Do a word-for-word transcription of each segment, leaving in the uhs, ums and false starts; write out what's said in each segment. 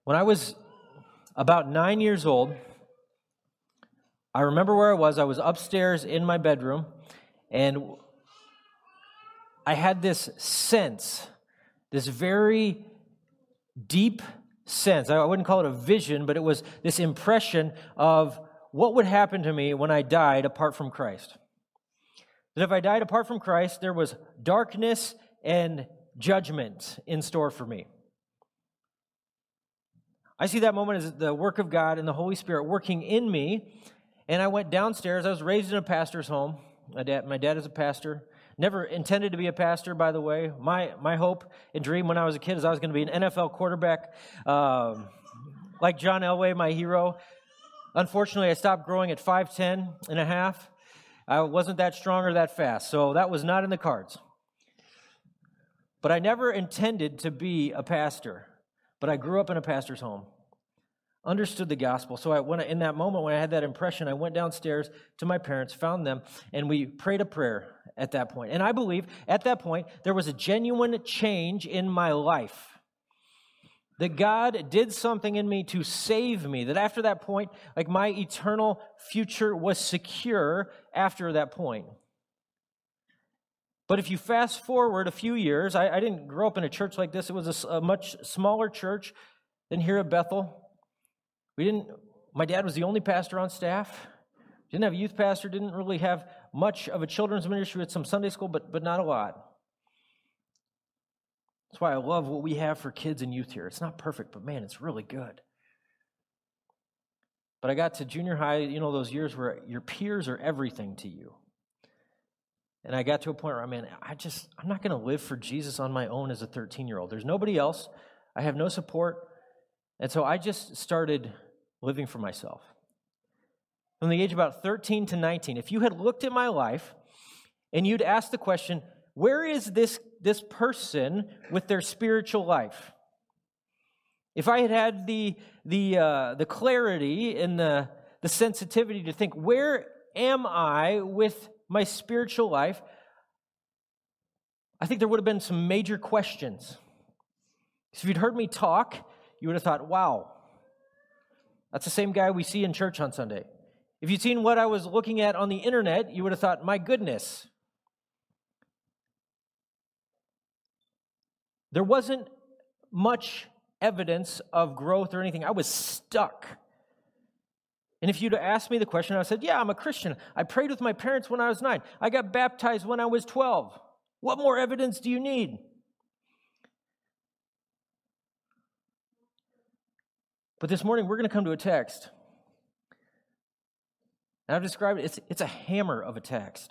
When I was about nine years old, I remember where I was. I was upstairs in my bedroom, and I had this sense, this very deep sense. I wouldn't call it a vision, but it was this impression of what would happen to me when I died apart from Christ. That if I died apart from Christ, there was darkness and judgment in store for me. I see that moment as the work of God and the Holy Spirit working in me, and I went downstairs. I was raised in a pastor's home. My dad, my dad is a pastor. Never intended to be a pastor, by the way. My my hope and dream when I was a kid is I was going to be an N F L quarterback, um, like John Elway, my hero. Unfortunately, I stopped growing at five ten and a half. I wasn't that strong or that fast, so that was not in the cards. But I never intended to be a pastor. But I grew up in a pastor's home, understood the gospel. So I, when I, in that moment when I had that impression, I went downstairs to my parents, found them, and we prayed a prayer at that point. And I believe at that point there was a genuine change in my life. That God did something in me to save me. That after that point, like my eternal future was secure after that point. But if you fast forward a few years, I, I didn't grow up in a church like this. It was a, a much smaller church than here at Bethel. We didn't. My dad was the only pastor on staff. Didn't have a youth pastor. Didn't really have much of a children's ministry. We had some Sunday school, but but not a lot. That's why I love what we have for kids and youth here. It's not perfect, but man, it's really good. But I got to junior high. You know those years where your peers are everything to you. And I got to a point where, man, I just, I'm not going to live for Jesus on my own as a thirteen-year-old. There's nobody else. I have no support. And so I just started living for myself. From the age of about thirteen to nineteen, if you had looked at my life and you'd asked the question, where is this, this person with their spiritual life? If I had had the, the, uh, the clarity and the, the sensitivity to think, where am I with my spiritual life, I think there would have been some major questions. If you'd heard me talk, you would have thought, wow, that's the same guy we see in church on Sunday. If you'd seen what I was looking at on the internet, you would have thought, my goodness. There wasn't much evidence of growth or anything. I was stuck. And if you'd asked me the question, I would have said, yeah, I'm a Christian. I prayed with my parents when I was nine. I got baptized when I was twelve. What more evidence do you need? But this morning, we're going to come to a text. And I've described it, it's, it's a hammer of a text.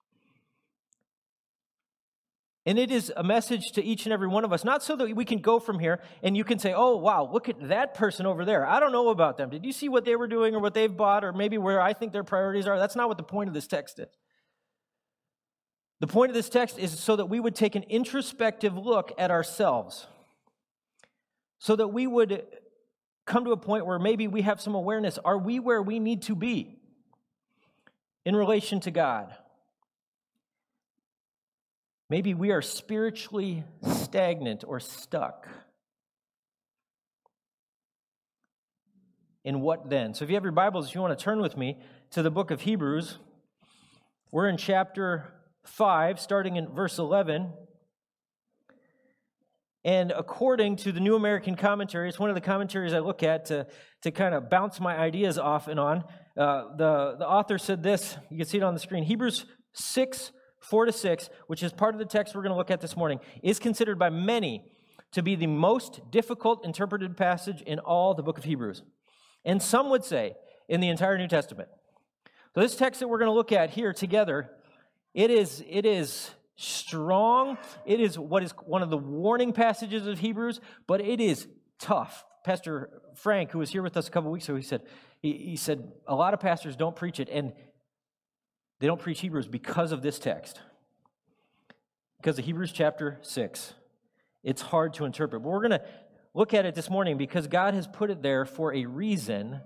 And it is a message to each and every one of us, not so that we can go from here and you can say, oh, wow, look at that person over there. I don't know about them. Did you see what they were doing or what they've bought or maybe where I think their priorities are? That's not what the point of this text is. The point of this text is so that we would take an introspective look at ourselves, so that we would come to a point where maybe we have some awareness. Are we where we need to be in relation to God? Maybe we are spiritually stagnant or stuck. In what then? So if you have your Bibles, if you want to turn with me to the book of Hebrews, we're in chapter five, starting in verse eleven. And according to the New American Commentary, it's one of the commentaries I look at to, to kind of bounce my ideas off and on. Uh, the, the author said this, you can see it on the screen, Hebrews six, four to six, which is part of the text we're going to look at this morning, is considered by many to be the most difficult interpreted passage in all the book of Hebrews. And some would say in the entire New Testament. So this text that we're going to look at here together, it is, it is strong. It is what is one of the warning passages of Hebrews, but it is tough. Pastor Frank, who was here with us a couple weeks ago, he said, he, he said, a lot of pastors don't preach it, and they don't preach Hebrews because of this text. Because of Hebrews chapter six. It's hard to interpret. But we're going to look at it this morning because God has put it there for a reason.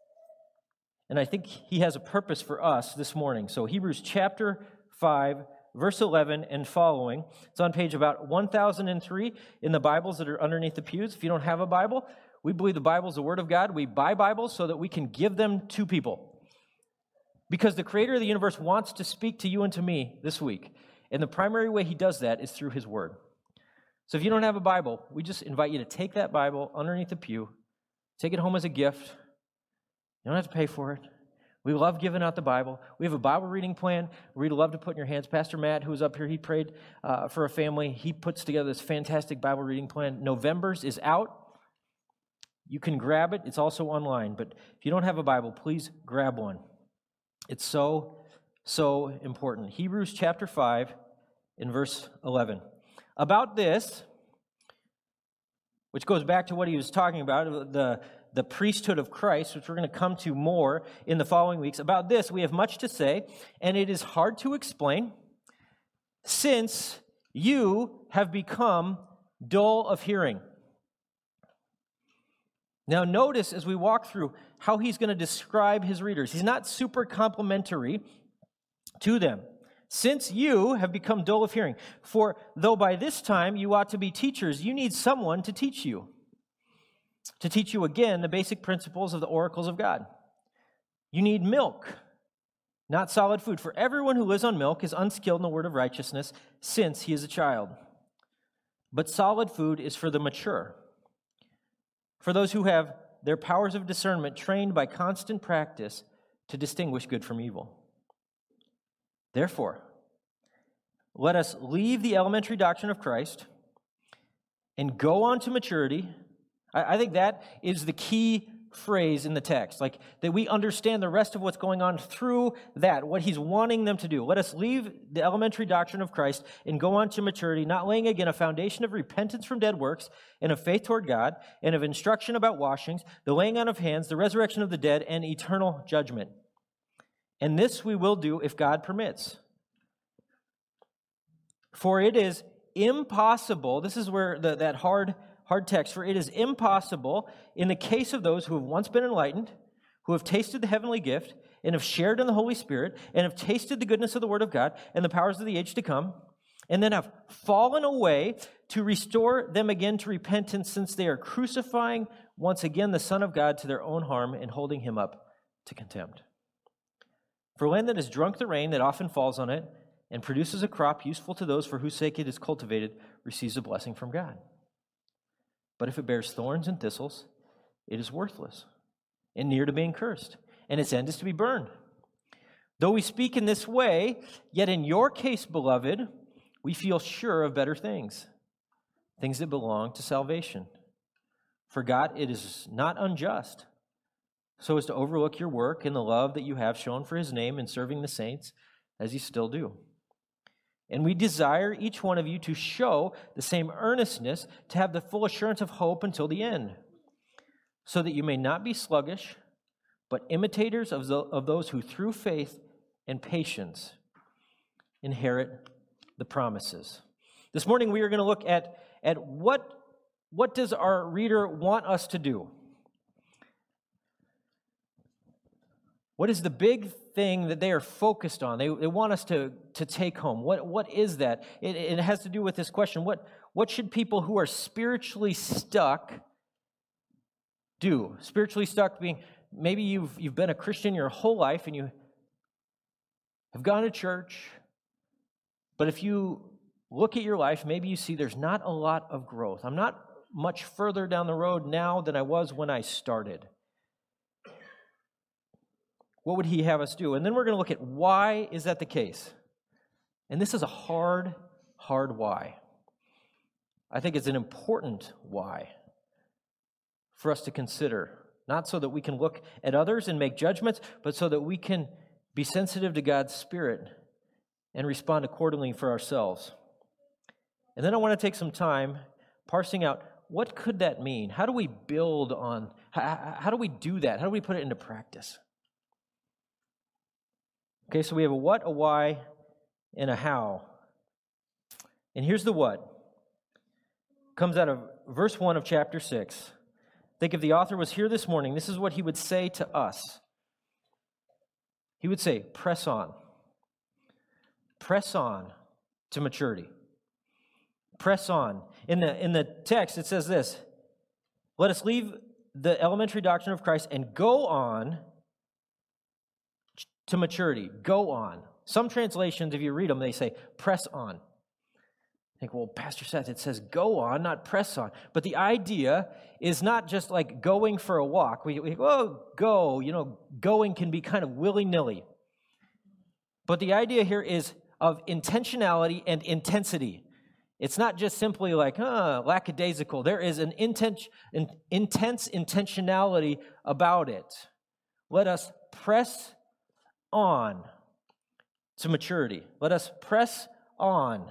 And I think He has a purpose for us this morning. So Hebrews chapter five, verse eleven and following. It's on page about one thousand three in the Bibles that are underneath the pews. If you don't have a Bible, we believe the Bible is the Word of God. We buy Bibles so that we can give them to people. Because the Creator of the universe wants to speak to you and to me this week. And the primary way He does that is through His Word. So if you don't have a Bible, we just invite you to take that Bible underneath the pew, take it home as a gift. You don't have to pay for it. We love giving out the Bible. We have a Bible reading plan we'd love to put in your hands. Pastor Matt, who was up here, he prayed uh, for a family. He puts together this fantastic Bible reading plan. November's is out. You can grab it. It's also online. But if you don't have a Bible, please grab one. It's so, so important. Hebrews chapter five in verse eleven. About this, which goes back to what he was talking about, the, the priesthood of Christ, which we're going to come to more in the following weeks. About this, we have much to say, and it is hard to explain, since you have become dull of hearing. Now notice as we walk through how he's going to describe his readers. He's not super complimentary to them. Since you have become dull of hearing, for though by this time you ought to be teachers, you need someone to teach you, to teach you again the basic principles of the oracles of God. You need milk, not solid food, for everyone who lives on milk is unskilled in the word of righteousness, since he is a child. But solid food is for the mature, for those who have their powers of discernment trained by constant practice to distinguish good from evil. Therefore, let us leave the elementary doctrine of Christ and go on to maturity. I, I think that is the key phrase in the text, like that we understand the rest of what's going on through that, what he's wanting them to do. Let us leave the elementary doctrine of Christ and go on to maturity, not laying again a foundation of repentance from dead works and of faith toward God and of instruction about washings, the laying on of hands, the resurrection of the dead, and eternal judgment. And this we will do if God permits. For it is impossible, this is where the, that hard, hard text, for it is impossible in the case of those who have once been enlightened, who have tasted the heavenly gift, and have shared in the Holy Spirit, and have tasted the goodness of the Word of God, and the powers of the age to come, and then have fallen away to restore them again to repentance, since they are crucifying once again the Son of God to their own harm and holding him up to contempt. For land that has drunk the rain that often falls on it and produces a crop useful to those for whose sake it is cultivated receives a blessing from God. But if it bears thorns and thistles, it is worthless and near to being cursed, and its end is to be burned. Though we speak in this way, yet in your case, beloved, we feel sure of better things, things that belong to salvation. For God, it is not unjust so as to overlook your work and the love that you have shown for his name in serving the saints, as you still do. And we desire each one of you to show the same earnestness, to have the full assurance of hope until the end, so that you may not be sluggish, but imitators of, the, of those who through faith and patience inherit the promises. This morning we are going to look at, at what, what does our reader want us to do? What is the big thing that they are focused on? They, they want us to, to take home. What, what is that? It, it has to do with this question. What, what should people who are spiritually stuck do? Spiritually stuck being, maybe you've, you've been a Christian your whole life and you have gone to church, but if you look at your life, maybe you see there's not a lot of growth. I'm not much further down the road now than I was when I started. What would he have us do? And then we're going to look at why is that the case? And this is a hard, hard why. I think it's an important why for us to consider. Not so that we can look at others and make judgments, but so that we can be sensitive to God's Spirit and respond accordingly for ourselves. And then I want to take some time parsing out, what could that mean? How do we build on, how, how do we do that? How do we put it into practice? Okay, so we have a what, a why, and a how. And here's the what. Comes out of verse one of chapter six. I think if the author was here this morning, this is what he would say to us. He would say, press on. Press on. to maturity. Press on. In the, in the text, it says this, let us leave the elementary doctrine of Christ and go on to maturity. Go on. Some translations, if you read them, they say press on. I think, well, Pastor Seth, it says go on, not press on. But the idea is not just like going for a walk. We, we oh, go, you know, going can be kind of willy-nilly. But the idea here is of intentionality and intensity. It's not just simply like, huh, lackadaisical. There is an intense, an intense intentionality about it. Let us press on to maturity. Let us press on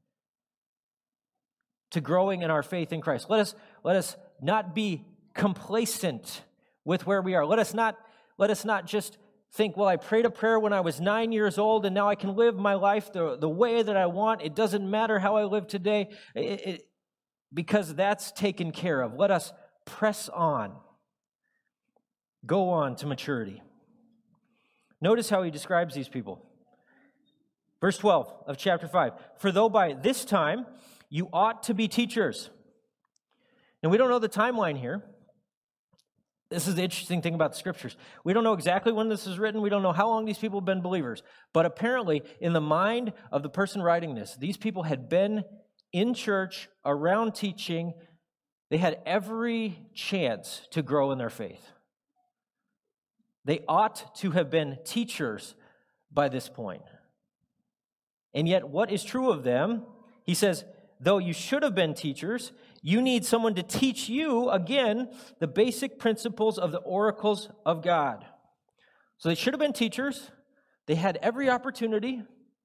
to growing in our faith in Christ. Let us, let us not be complacent with where we are. Let us not, let us not just think, well, I prayed a prayer when I was nine years old, and now I can live my life the, the way that I want. It doesn't matter how I live today, it, it, because that's taken care of. Let us press on. Go on to maturity. Notice how he describes these people. Verse twelve of chapter five. For though by this time you ought to be teachers. And we don't know the timeline here. This is the interesting thing about the Scriptures. We don't know exactly when this is written. We don't know how long these people have been believers. But apparently, in the mind of the person writing this, these people had been in church, around teaching. They had every chance to grow in their faith. They ought to have been teachers by this point. And yet, what is true of them? He says, though you should have been teachers, you need someone to teach you, again, the basic principles of the oracles of God. So they should have been teachers. They had every opportunity.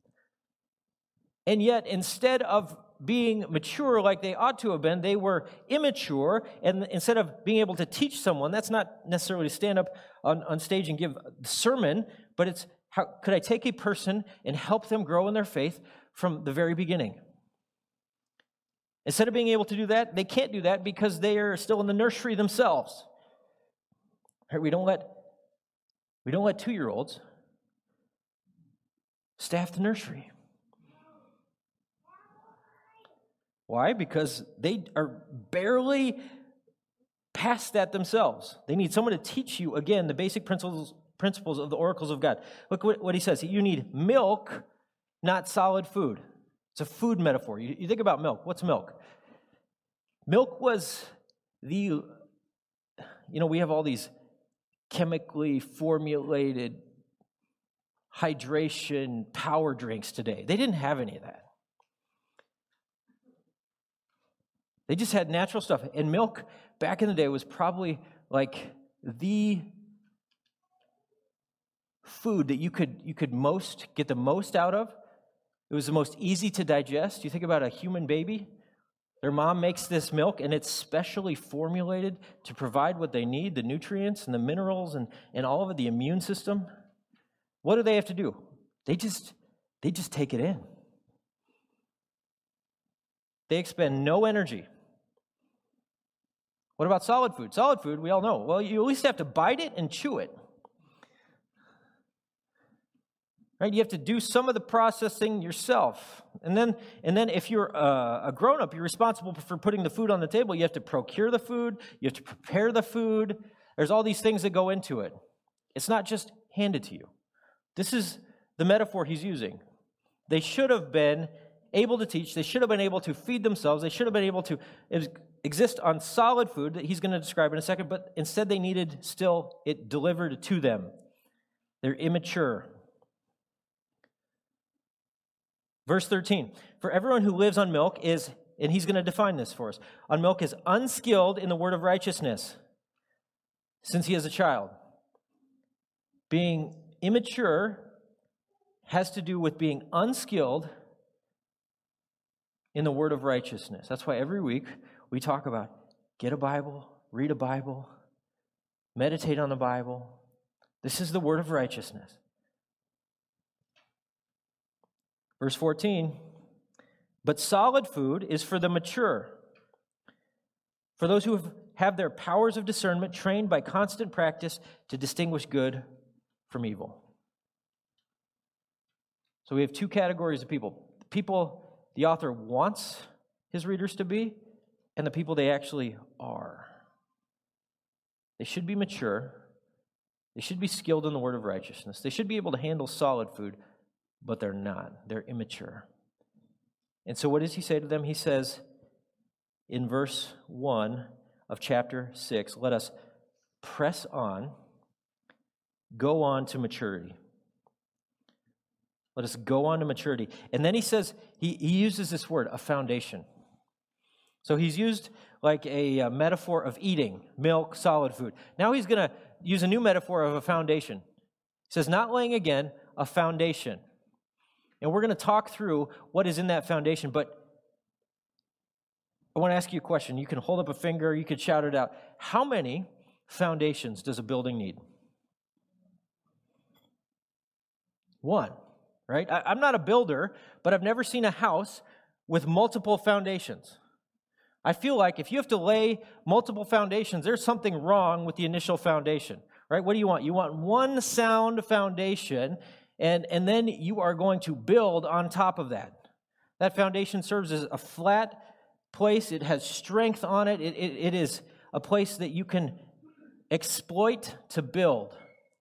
And yet, instead of being mature like they ought to have been, they were immature. And instead of being able to teach someone, that's not necessarily to stand up on, on stage and give a sermon, but it's how could I take a person and help them grow in their faith from the very beginning? Instead of being able to do that, they can't do that because they are still in the nursery themselves. Right? We don't let we don't let two-year-olds staff the nursery. Why? Because they are barely past that themselves. They need someone to teach you, again, the basic principles principles of the oracles of God. Look what, what he says. You need milk, not solid food. It's a food metaphor. You, you think about milk. What's milk? Milk was the, you know, we have all these chemically formulated hydration power drinks today. They didn't have any of that. They just had natural stuff. And milk back in the day was probably like the food that you could you could most get the most out of. It was the most easy to digest. You think about a human baby. Their mom makes this milk, and it's specially formulated to provide what they need, the nutrients and the minerals and, and all of it, the immune system. What do they have to do? They just they just take it in. They expend no energy. What about solid food? Solid food, we all know. Well, you at least have to bite it and chew it. Right? You have to do some of the processing yourself. And then and then if you're a, a grown-up, you're responsible for putting the food on the table. You have to procure the food. You have to prepare the food. There's all these things that go into it. It's not just handed to you. This is the metaphor he's using. They should have been able to teach. They should have been able to feed themselves. They should have been able to exist on solid food that he's going to describe in a second, but instead they needed still it delivered to them. They're immature. Verse thirteen, for everyone who lives on milk is, and he's going to define this for us, on milk is unskilled in the word of righteousness, since he is a child. Being immature has to do with being unskilled in the word of righteousness. That's why every week we talk about get a Bible, read a Bible, meditate on the Bible. This is the word of righteousness. Verse fourteen, but solid food is for the mature, for those who have, have their powers of discernment trained by constant practice to distinguish good from evil. So we have two categories of people. people the author wants his readers to be and the people they actually are. They should be mature. They should be skilled in the word of righteousness. They should be able to handle solid food, but they're not. They're immature. And so what does he say to them? He says in verse one of chapter six, let us press on, go on to maturity. Let us go on to maturity. And then he says, he, he uses this word, a foundation. So he's used like a, a metaphor of eating, milk, solid food. Now he's going to use a new metaphor of a foundation. He says, not laying again, a foundation. And we're going to talk through what is in that foundation, but I want to ask you a question. You can hold up a finger, you could shout it out. How many foundations does a building need? One, right? I, I'm not a builder, but I've never seen a house with multiple foundations. I feel like if you have to lay multiple foundations, there's something wrong with the initial foundation, right? What do you want? You want one sound foundation, and, and then you are going to build on top of that. That foundation serves as a flat place. It has strength on it. It, it, it is a place that you can exploit to build.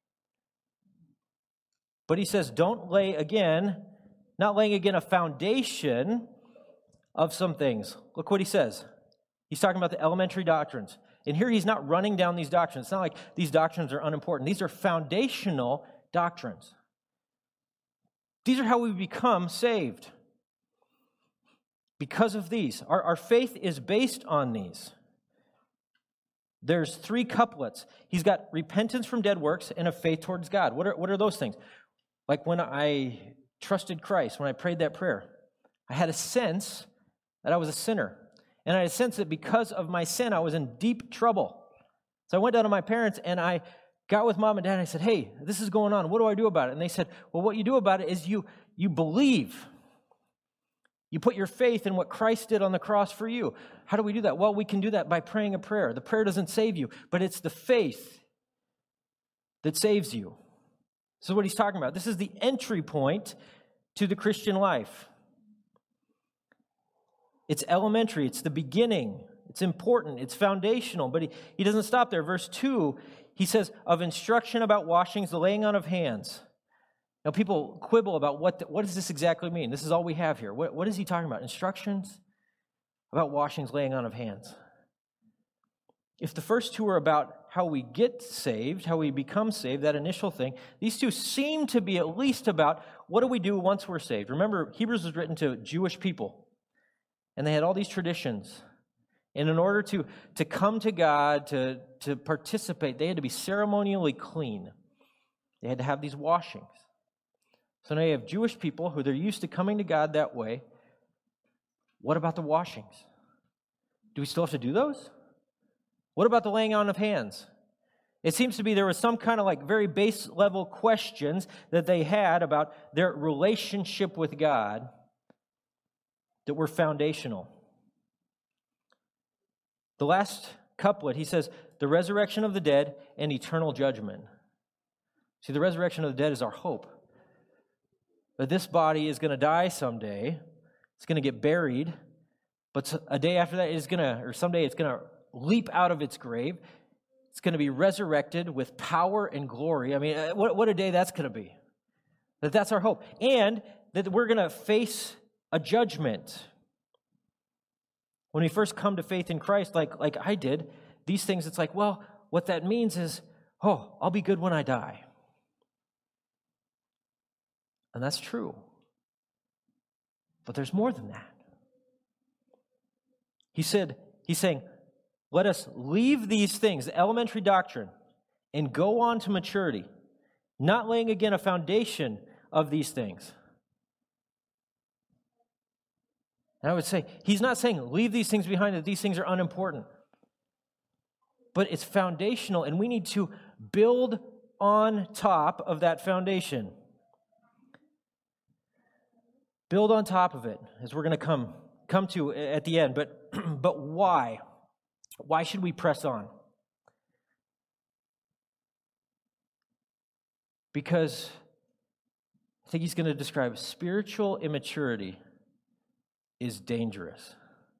But he says, don't lay again, not laying again a foundation of some things. Look what he says. He's talking about the elementary doctrines. And here he's not running down these doctrines. It's not like these doctrines are unimportant. These are foundational doctrines. These are how we become saved. Because of these. Our, our faith is based on these. There's three couplets. He's got repentance from dead works and a faith towards God. What are, what are those things? Like when I trusted Christ, when I prayed that prayer, I had a sense that I was a sinner. And I had a sense that because of my sin, I was in deep trouble. So I went down to my parents and I got with mom and dad and I said, hey, this is going on. What do I do about it? And they said, well, what you do about it is you, you believe. You put your faith in what Christ did on the cross for you. How do we do that? Well, we can do that by praying a prayer. The prayer doesn't save you, but it's the faith that saves you. This is what he's talking about. This is the entry point to the Christian life. It's elementary. It's the beginning. It's important. It's foundational. But he, he doesn't stop there. Verse two, he says, of instruction about washings, the laying on of hands. Now, people quibble about what, the, what does this exactly mean? This is all we have here. What, what is he talking about? Instructions about washings, laying on of hands. If the first two are about how we get saved, how we become saved, that initial thing, these two seem to be at least about what do we do once we're saved. Remember, Hebrews was written to Jewish people, and they had all these traditions. And in order to, to come to God, to, to participate, they had to be ceremonially clean. They had to have these washings. So now you have Jewish people who they're used to coming to God that way. What about the washings? Do we still have to do those? What about the laying on of hands? It seems to be there was some kind of like very base level questions that they had about their relationship with God that were foundational. The last couplet, he says, the resurrection of the dead and eternal judgment. See, the resurrection of the dead is our hope. That this body is going to die someday. It's going to get buried. But a day after that, it's going to, or someday it's going to leap out of its grave. It's going to be resurrected with power and glory. I mean, what, what a day that's going to be. That that's our hope. And that we're going to face a judgment. When we first come to faith in Christ, like, like I did, these things, it's like, well, what that means is, oh, I'll be good when I die. And that's true. But there's more than that. He said, he's saying, let us leave these things, the elementary doctrine, and go on to maturity, not laying again a foundation of these things. And I would say, he's not saying leave these things behind, that these things are unimportant. But it's foundational, and we need to build on top of that foundation. Build on top of it, as we're going to come come to at the end. But but why? Why should we press on? Because I think he's going to describe spiritual immaturity is dangerous.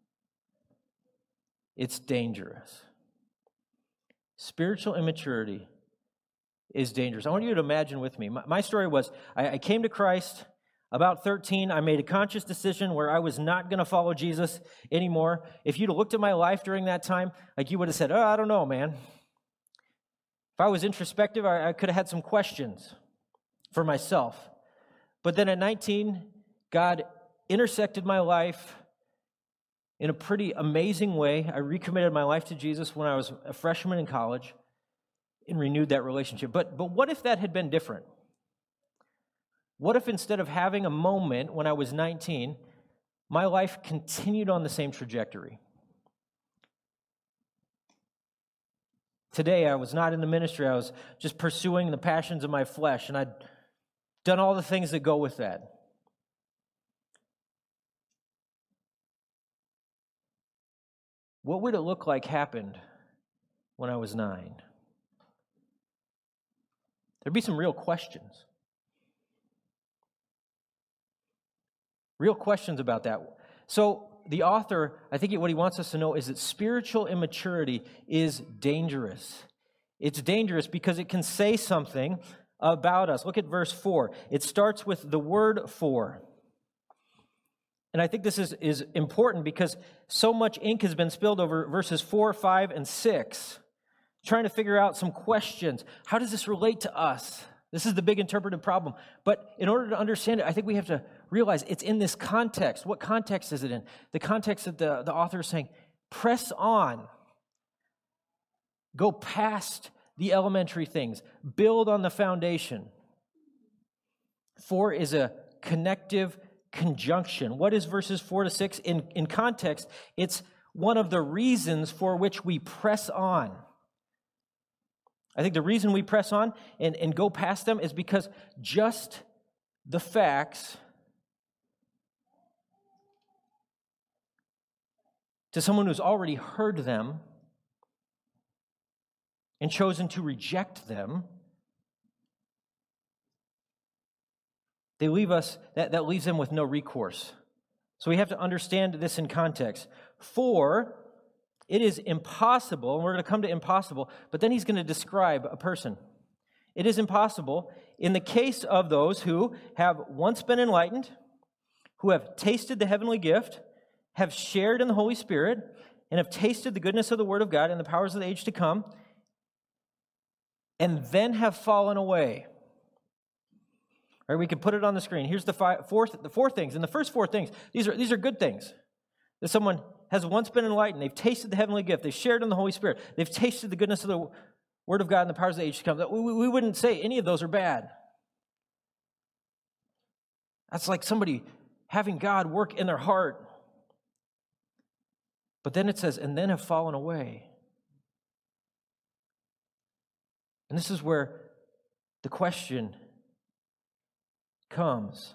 It's dangerous. Spiritual immaturity is dangerous. I want you to imagine with me. My, my story was, I, I came to Christ about thirteen. I made a conscious decision where I was not going to follow Jesus anymore. If you'd have looked at my life during that time, like you would have said, oh, I don't know, man. If I was introspective, I, I could have had some questions for myself. But then at nineteen, God intersected my life in a pretty amazing way. I recommitted my life to Jesus when I was a freshman in college and renewed that relationship. But, but what if that had been different? What if instead of having a moment when I was nineteen, my life continued on the same trajectory? Today, I was not in the ministry. I was just pursuing the passions of my flesh, and I'd done all the things that go with that. What would it look like happened when I was nine? There'd be some real questions. Real questions about that. So the author, I think what he wants us to know is that spiritual immaturity is dangerous. It's dangerous because it can say something about us. Look at verse four. It starts with the word for. And I think this is, is important because so much ink has been spilled over verses four, five, and six, trying to figure out some questions. How does this relate to us? This is the big interpretive problem. But in order to understand it, I think we have to realize it's in this context. What context is it in? The context that the, the author is saying, press on. Go past the elementary things. Build on the foundation. For is a connective conjunction. What is verses four to six? In, in context, it's one of the reasons for which we press on. I think the reason we press on and, and go past them is because just the facts to someone who's already heard them and chosen to reject them, they leave us, that, that leaves them with no recourse. So we have to understand this in context. For it is impossible, and we're going to come to impossible, but then he's going to describe a person. It is impossible in the case of those who have once been enlightened, who have tasted the heavenly gift, have shared in the Holy Spirit, and have tasted the goodness of the Word of God and the powers of the age to come, and then have fallen away. All right, we can put it on the screen. Here's the five, four, the four things. And the first four things, these are, these are good things. That someone has once been enlightened. They've tasted the heavenly gift. They've shared in the Holy Spirit. They've tasted the goodness of the Word of God and the powers of the age to come. We, we wouldn't say any of those are bad. That's like somebody having God work in their heart. But then it says, and then have fallen away. And this is where the question comes.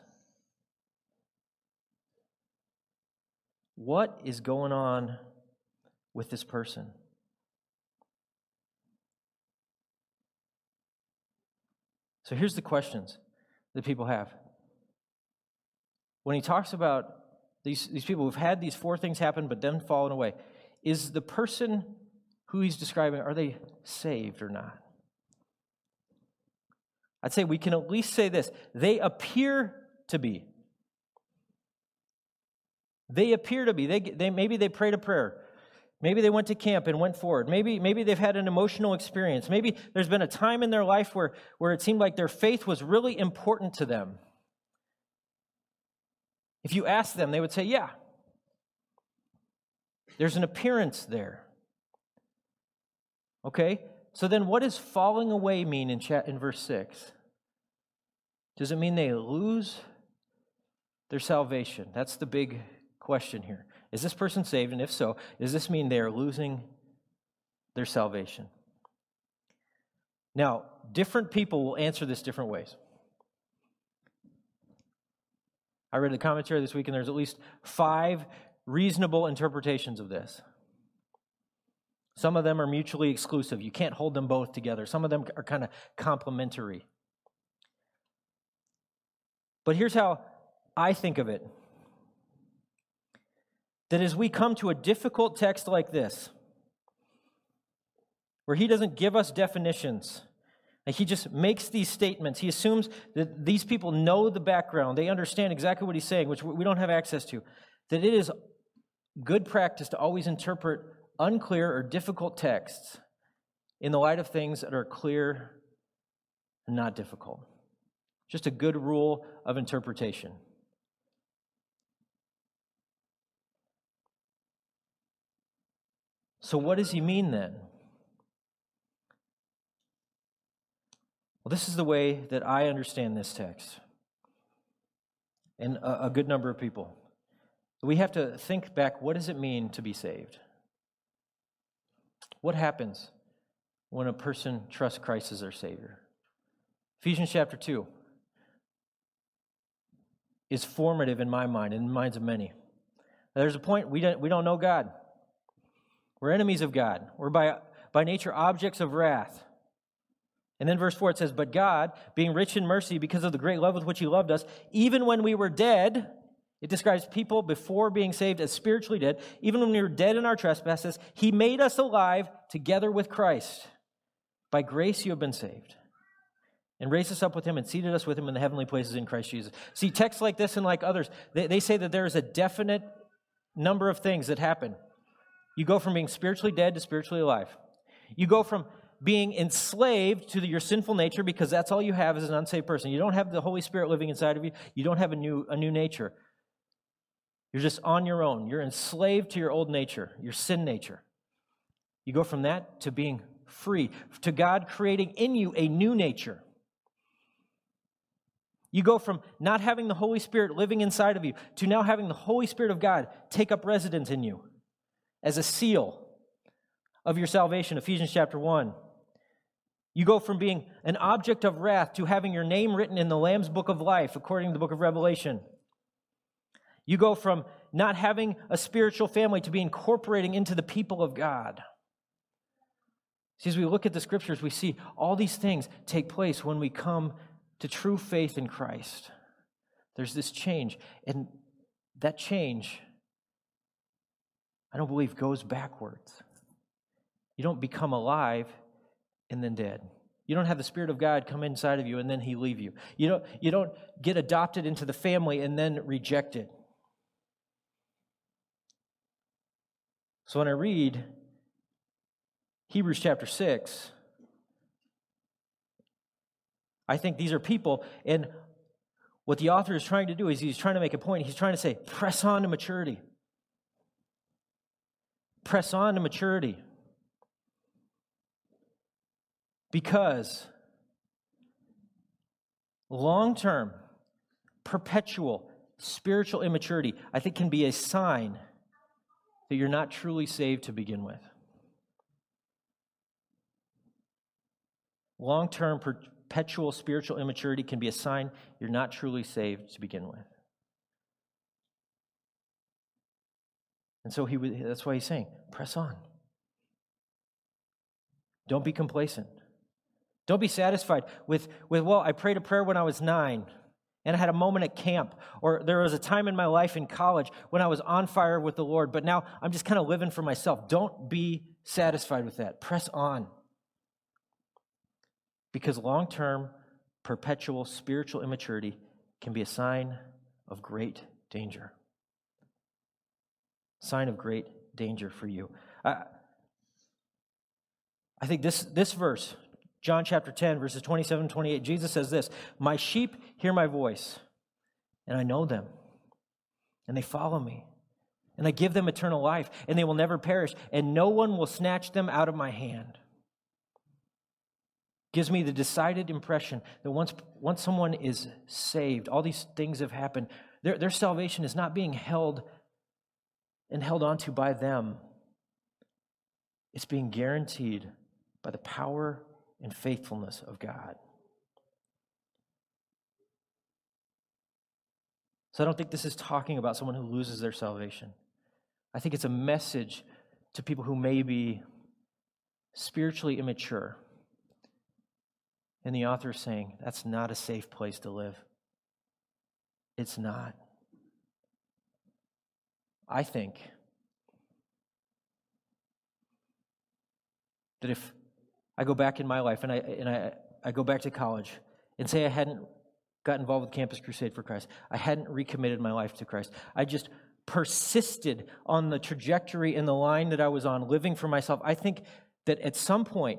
What is going on with this person? So here's the questions that people have. When he talks about these, these people who've had these four things happen but then fallen away, is the person who he's describing, are they saved or not? I'd say we can at least say this. They appear to be. They appear to be. They, they maybe they prayed a prayer. Maybe they went to camp and went forward. Maybe, maybe they've had an emotional experience. Maybe there's been a time in their life where, where it seemed like their faith was really important to them. If you ask them, they would say, yeah. There's an appearance there. Okay? So then what does falling away mean in, chat, in verse six? Does it mean they lose their salvation? That's the big question here. Is this person saved? And if so, does this mean they are losing their salvation? Now, different people will answer this different ways. I read the commentary this week, and there's at least five reasonable interpretations of this. Some of them are mutually exclusive. You can't hold them both together. Some of them are kind of complementary. But here's how I think of it. that as we come to a difficult text like this, where he doesn't give us definitions, like he just makes these statements, he assumes that these people know the background, they understand exactly what he's saying, which we don't have access to, that it is good practice to always interpret unclear or difficult texts in the light of things that are clear and not difficult. Just a good rule of interpretation. So what does he mean then? Well, this is the way that I understand this text, and a, a good number of people. We have to think back, what does it mean to be saved? What happens when a person trusts Christ as their Savior? Ephesians chapter two is formative in my mind and in the minds of many. There's a point we don't, we don't know God. We're enemies of God. We're by, by nature objects of wrath. And then verse four, it says, but God, being rich in mercy because of the great love with which he loved us, even when we were dead, it describes people before being saved as spiritually dead, even when we were dead in our trespasses, he made us alive together with Christ. By grace you have been saved. And raised us up with him and seated us with him in the heavenly places in Christ Jesus. See, texts like this and like others, they, they say that there is a definite number of things that happen. You go from being spiritually dead to spiritually alive. You go from being enslaved to the, your sinful nature because that's all you have as an unsaved person. You don't have the Holy Spirit living inside of you. You don't have a new, a new nature. You're just on your own. You're enslaved to your old nature, your sin nature. You go from that to being free, to God creating in you a new nature. You go from not having the Holy Spirit living inside of you to now having the Holy Spirit of God take up residence in you as a seal of your salvation, Ephesians chapter one. You go from being an object of wrath to having your name written in the Lamb's book of life, according to the book of Revelation. You go from not having a spiritual family to be incorporating into the people of God. See, as we look at the scriptures, we see all these things take place when we come to true faith in Christ. There's this change, and that change, I don't believe, goes backwards. You don't become alive and then dead. You don't have the Spirit of God come inside of you and then he leave you. You don't, you don't get adopted into the family and then rejected. So when I read Hebrews chapter six, I think these are people, and what the author is trying to do is he's trying to make a point. He's trying to say, press on to maturity. Press on to maturity. Because long-term, perpetual, spiritual immaturity, I think, can be a sign that you're not truly saved to begin with. Long-term, perpetual spiritual immaturity can be a sign you're not truly saved to begin with. And so he that's why he's saying, press on. Don't be complacent. Don't be satisfied with, with, well, I prayed a prayer when I was nine, and I had a moment at camp, or there was a time in my life in college when I was on fire with the Lord, but now I'm just kind of living for myself. Don't be satisfied with that. Press on. Because long-term, perpetual spiritual immaturity can be a sign of great danger. Sign of great danger for you. I, I think this, this verse, John chapter ten, verses twenty-seven and twenty-eight, Jesus says this, my sheep hear my voice, and I know them, and they follow me, and I give them eternal life, and they will never perish, and no one will snatch them out of my hand. Gives me the decided impression that once, once someone is saved, all these things have happened, their, their salvation is not being held and held onto by them. It's being guaranteed by the power and faithfulness of God. So I don't think this is talking about someone who loses their salvation. I think it's a message to people who may be spiritually immature. And the author is saying, that's not a safe place to live. It's not. I think that if I go back in my life and I and I, I go back to college and say I hadn't got involved with Campus Crusade for Christ, I hadn't recommitted my life to Christ, I just persisted on the trajectory and the line that I was on, living for myself, I think that at some point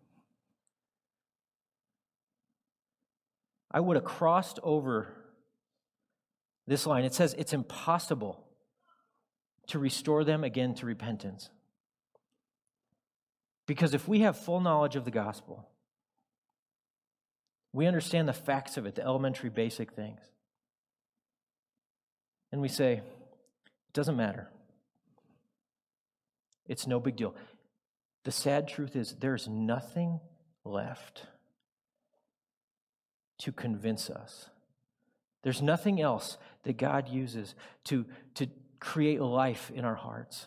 I would have crossed over this line. It says it's impossible to restore them again to repentance. Because if we have full knowledge of the gospel, we understand the facts of it, the elementary basic things. And we say, it doesn't matter. It's no big deal. The sad truth is there's nothing left to convince us. There's nothing else that God uses to, to create life in our hearts.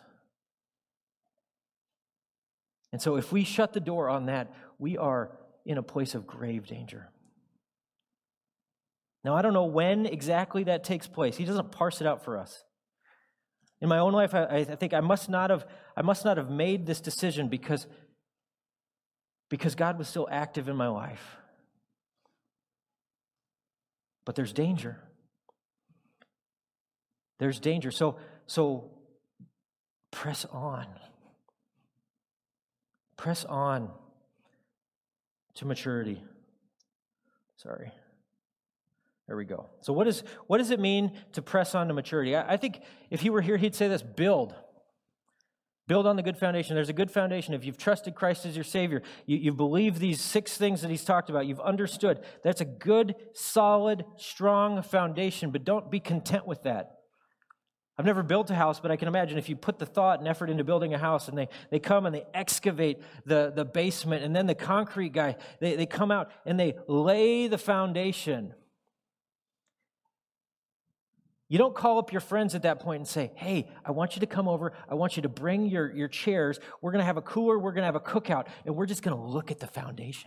And so if we shut the door on that, we are in a place of grave danger. Now, I don't know when exactly that takes place. He doesn't parse it out for us. In my own life, I, I think I must not have I must not have made this decision because, because God was still active in my life. But there's danger. There's danger. So, so press on. Press on to maturity. Sorry. There we go. So what, is, what does it mean to press on to maturity? I, I think if he were here, he'd say this: build. Build on the good foundation. There's a good foundation. If you've trusted Christ as your Savior, you, you believe these six things that he's talked about, you've understood. That's a good, solid, strong foundation, but don't be content with that. I've never built a house, but I can imagine if you put the thought and effort into building a house and they, they come and they excavate the, the basement, and then the concrete guy, they, they come out and they lay the foundation. You don't call up your friends at that point and say, hey, I want you to come over. I want you to bring your, your chairs. We're going to have a cooler. We're going to have a cookout, and we're just going to look at the foundation.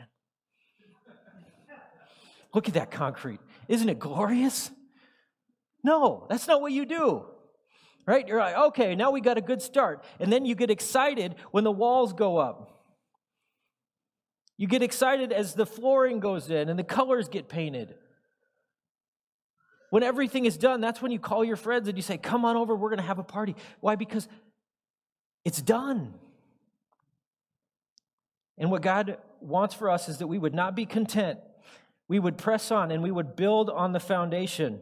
Look at that concrete. Isn't it glorious? No, that's not what you do. Right? You're like, okay, now we got a good start. And then you get excited when the walls go up. You get excited as the flooring goes in and the colors get painted. When everything is done, that's when you call your friends and you say, come on over, we're going to have a party. Why? Because it's done. And what God wants for us is that we would not be content. We would press on and we would build on the foundation.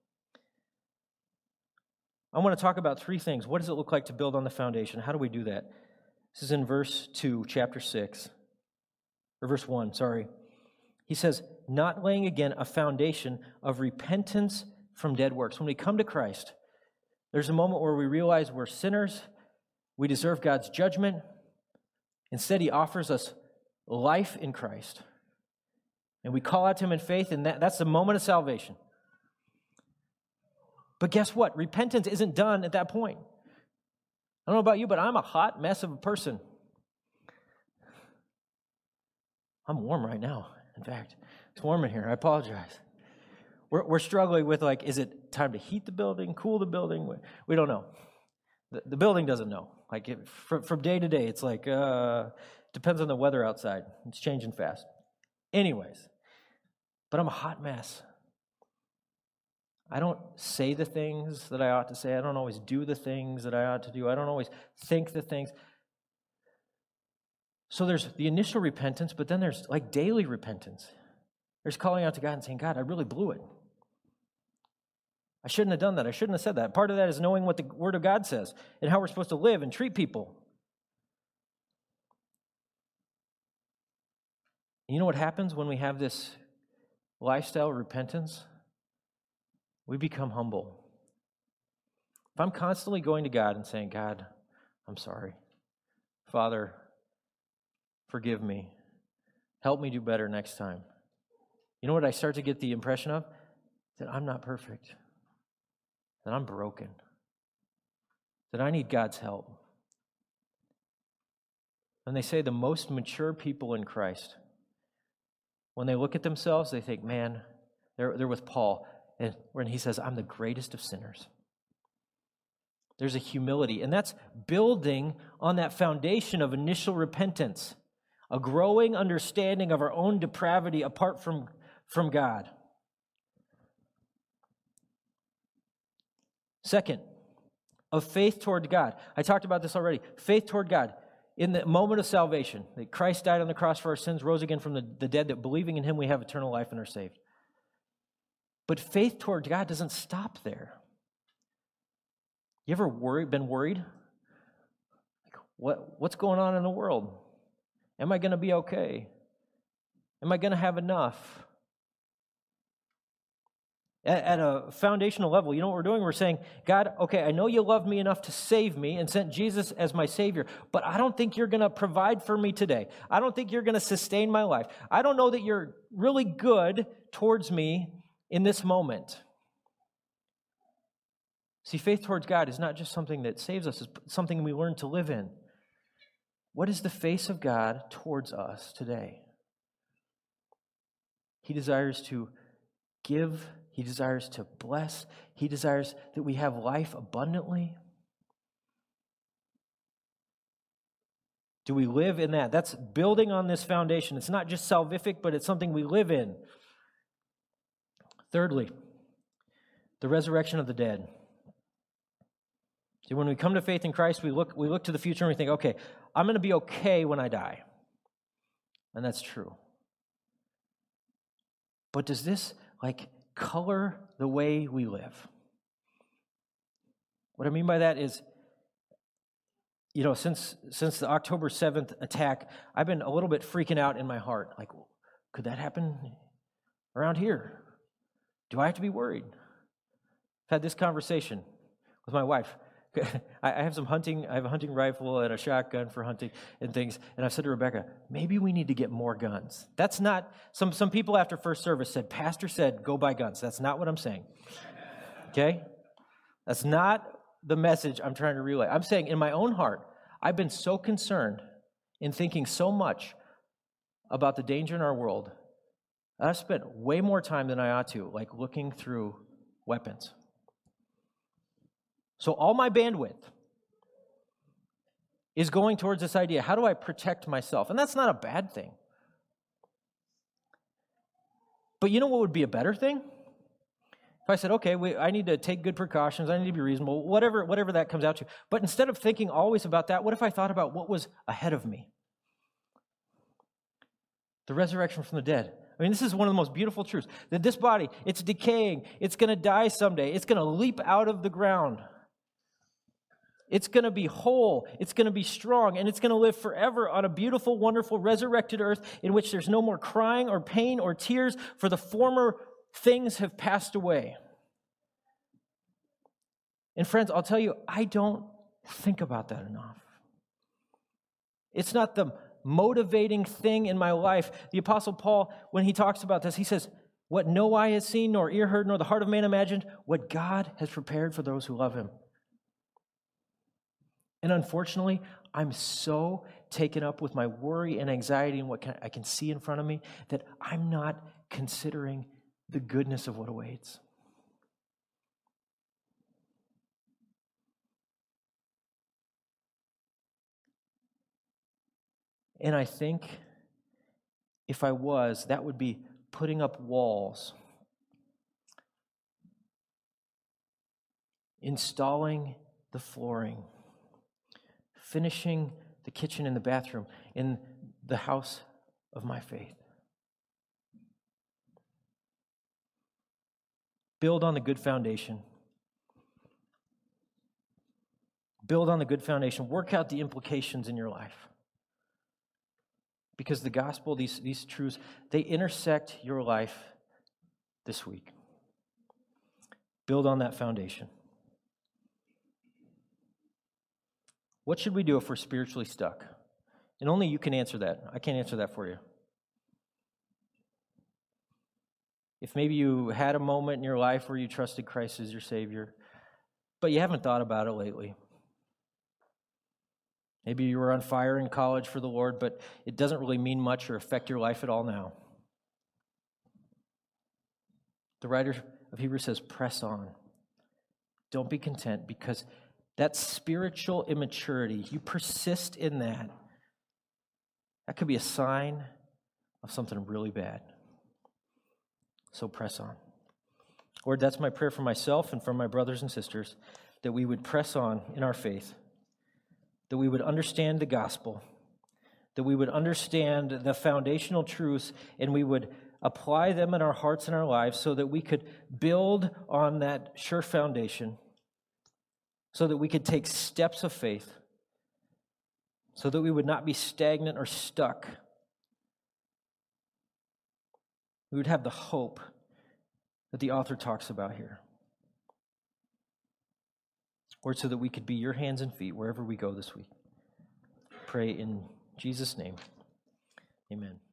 I want to talk about three things. What does it look like to build on the foundation? How do we do that? This is in verse two, chapter six, or verse one, sorry. He says, not laying again a foundation of repentance from dead works. When we come to Christ, there's a moment where we realize we're sinners, we deserve God's judgment. Instead, he offers us life in Christ. And we call out to him in faith, and that, that's the moment of salvation. But guess what? Repentance isn't done at that point. I don't know about you, but I'm a hot mess of a person. I'm warm right now, in fact. It's warm in here. I apologize. We're, we're struggling with, like, is it time to heat the building, cool the building? We, we don't know. The, the building doesn't know. Like, it, from, from day to day, it's like, uh, depends on the weather outside. It's changing fast. Anyways, but I'm a hot mess. I don't say the things that I ought to say. I don't always do the things that I ought to do. I don't always think the things. So there's the initial repentance, but then there's like daily repentance. There's calling out to God and saying, God, I really blew it. I shouldn't have done that. I shouldn't have said that. Part of that is knowing what the Word of God says and how we're supposed to live and treat people. And you know what happens when we have this lifestyle of repentance? We become humble. If I'm constantly going to God and saying, God, I'm sorry. Father, forgive me. Help me do better next time. You know what I start to get the impression of? That I'm not perfect. That I'm broken. That I need God's help. And they say the most mature people in Christ, when they look at themselves, they think, man, they're, they're with Paul. And when he says, I'm the greatest of sinners. There's a humility, and that's building on that foundation of initial repentance. a growing understanding of our own depravity apart from, from God. Second, of faith toward God. I talked about this already. Faith toward God. In the moment of salvation, that Christ died on the cross for our sins, rose again from the, the dead, that believing in him we have eternal life and are saved. But faith toward God doesn't stop there. You ever worried, been worried? Like, what, what's going on in the world? Am I going to be okay? Am I going to have enough? At, at a foundational level, you know what we're doing? We're saying, God, okay, I know you love me enough to save me and sent Jesus as my Savior, but I don't think you're going to provide for me today. I don't think you're going to sustain my life. I don't know that you're really good towards me in this moment. See, faith towards God is not just something that saves us, it's something we learn to live in. What is the face of God towards us today? He desires to give, He desires to bless, He desires that we have life abundantly. Do we live in that? That's building on this foundation. It's not just salvific, but it's something we live in. Thirdly, the resurrection of the dead. See, when we come to faith in Christ, we look, we look to the future and we think, okay, I'm going to be okay when I die. And that's true. But does this, like, color the way we live? What I mean by that is, you know, since since the October seventh attack, I've been a little bit freaking out in my heart. Like, could that happen around here? Do I have to be worried? I've had this conversation with my wife. I have some hunting, I have a hunting rifle and a shotgun for hunting and things, and I've said to Rebecca, maybe we need to get more guns. That's not, some, some people after first service said, Pastor said, go buy guns. That's not what I'm saying. Okay? That's not the message I'm trying to relay. I'm saying in my own heart, I've been so concerned in thinking so much about the danger in our world, I've spent way more time than I ought to, like looking through weapons. So all my bandwidth is going towards this idea, how do I protect myself? And that's not a bad thing. But you know what would be a better thing? If I said, okay, we, I need to take good precautions, I need to be reasonable, whatever, whatever that comes out to. But instead of thinking always about that, what if I thought about what was ahead of me? The resurrection from the dead. I mean, this is one of the most beautiful truths. That this body, it's decaying. It's going to die someday. It's going to leap out of the ground. It's going to be whole. It's going to be strong. And it's going to live forever on a beautiful, wonderful, resurrected earth in which there's no more crying or pain or tears, for the former things have passed away. And friends, I'll tell you, I don't think about that enough. It's not the motivating thing in my life. The Apostle Paul, when he talks about this, he says, what no eye has seen, nor ear heard, nor the heart of man imagined, what God has prepared for those who love him. And unfortunately, I'm so taken up with my worry and anxiety and what can, I can see in front of me that I'm not considering the goodness of what awaits. And I think if I was, that would be putting up walls, installing the flooring, finishing the kitchen and the bathroom in the house of my faith. Build on the good foundation. Build on the good foundation. Work out the implications in your life. Because the gospel, these, these truths, they intersect your life this week. Build on that foundation. What should we do if we're spiritually stuck? And only you can answer that. I can't answer that for you. If maybe you had a moment in your life where you trusted Christ as your Savior, but you haven't thought about it lately. Maybe you were on fire in college for the Lord, but it doesn't really mean much or affect your life at all now. The writer of Hebrews says, press on. Don't be content, because that spiritual immaturity, you persist in that, that could be a sign of something really bad. So press on. Lord, that's my prayer for myself and for my brothers and sisters, that we would press on in our faith, that we would understand the gospel, that we would understand the foundational truths, and we would apply them in our hearts and our lives so that we could build on that sure foundation, so that we could take steps of faith, so that we would not be stagnant or stuck. We would have the hope that the author talks about here. Lord, so that we could be your hands and feet wherever we go this week. Pray in Jesus' name. Amen.